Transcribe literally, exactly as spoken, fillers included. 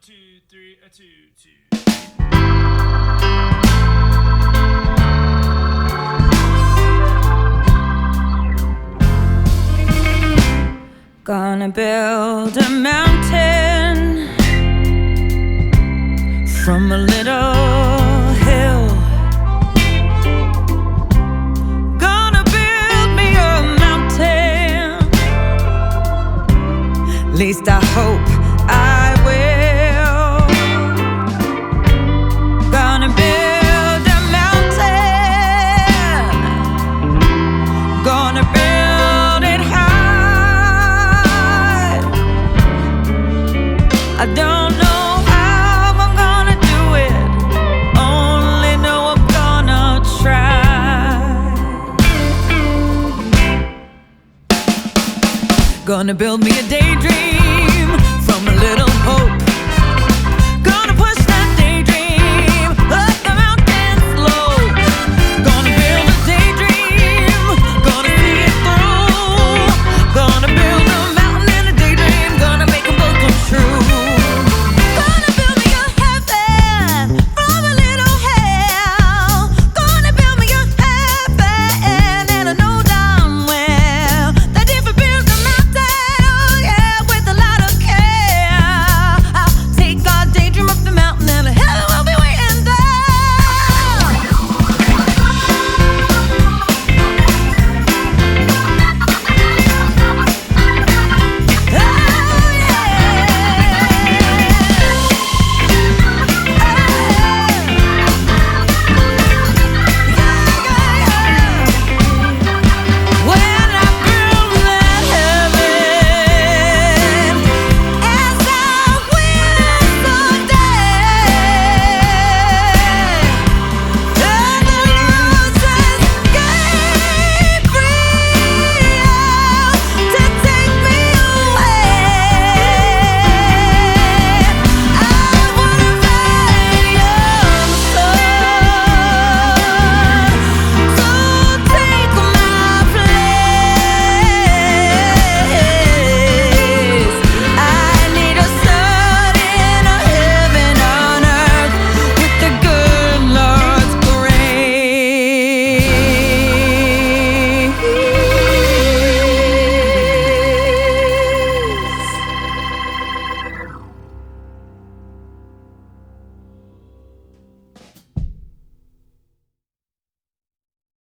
two, three, a two, two. Gonna build a mountain from a little hill. Gonna build me a mountain, least I hope I will. Gonna build a mountain, gonna build it high. I don't know how I'm gonna do it, only know I'm gonna try. Gonna build me a daydream,